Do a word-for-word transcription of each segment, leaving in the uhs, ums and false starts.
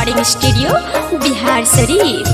Recording studio Bihar Sharif.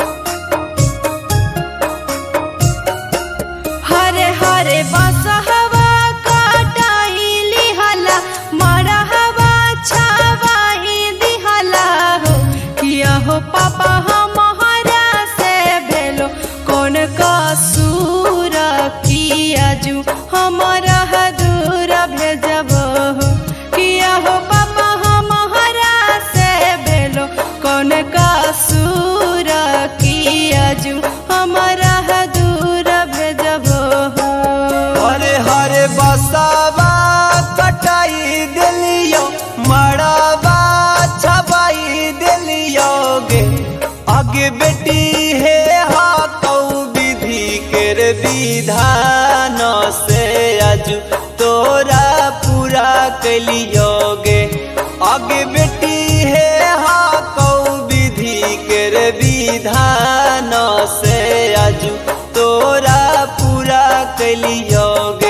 Hare Hare बसहवा कटाइली हला मरा हवा छावाई दिहला हो किया हो पापा हमारा से भेलो कौन कसूर किया जू हमारा दूर भेजब हो किया हो पापा हमारा से भेलो कौन कसूर किया जू हमारा दूर भेजब हो। हरे हरे बसवा कटाई दिलियो मड़ावा छबाई दिलियो गे आगे बेटी है हा कौ विधि केर विधान से आज तोरा पूरा कलियो गे आगे बेटी है हा कौ विधि केर विधान से आज तोरा पूरा कलियो गे।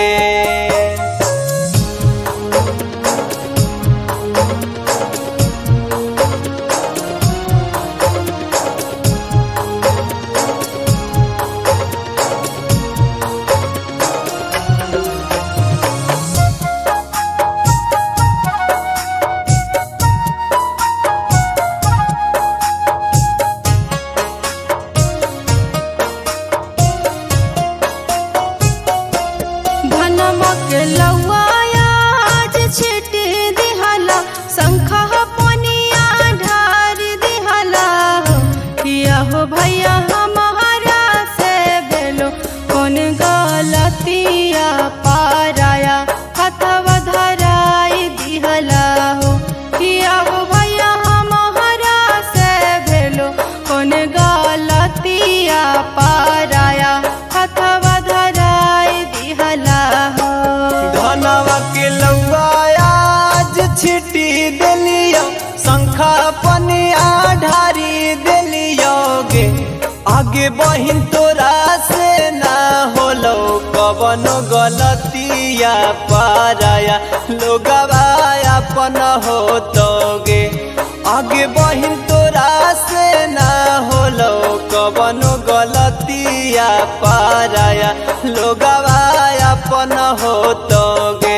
धनमक लौआज छिट दिहला शंखा पनिया ढार दिहला हो किया हो भैया हमारा से भेलो कौन गलतिया पाराया हथवा धराई दिहला हो किया हो भैया हमारा से भेलो कौन गलतिया पाराया हथवा धराई दिहला हो। धनवा के लौआज छिटी दिलियो शंखा पनिया ढारी दिलियो गे आगे बहिन तोरा से ना होलो कवनो गलतिया पाराया लोगवा अपन हो तो गे आगे बहिन तोरा से ना होलो कवनो गलतिया पाराया लोगवा अपन हो तो गे।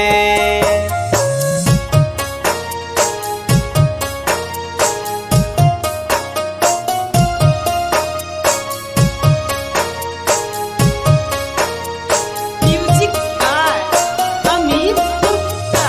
Music by Amit Gupta.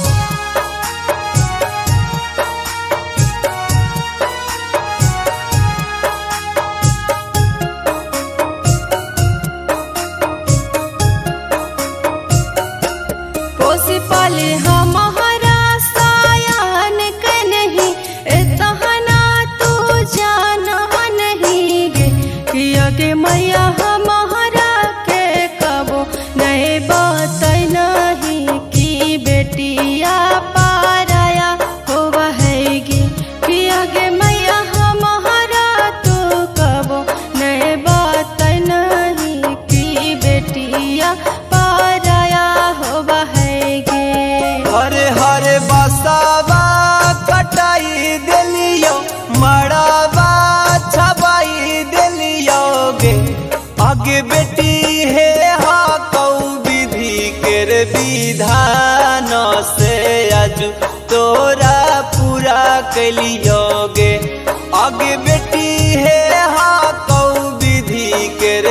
पोसी पाले हमारा सायान के नहीं एतहना तू जान नहीं गे किया के मैया हमारा के कबो नहीं बात नहीं की बेटिया पाराया हो वहेगी किया के मैया हमारा तू कबो नहीं बात नहीं की बेटिया पाराया हो वहेगी। हरे हरे बसवा कटाई दिलियो मड़ावा छबाई दिलियो गे आगे बेटी है हा कौ विधि केर विधान से आज तोरा पूरा कलियो गे आगे बेटी है हा कौ विधि केर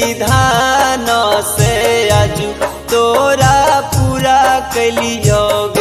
विधान से आज तोरा पूरा कलियो गे।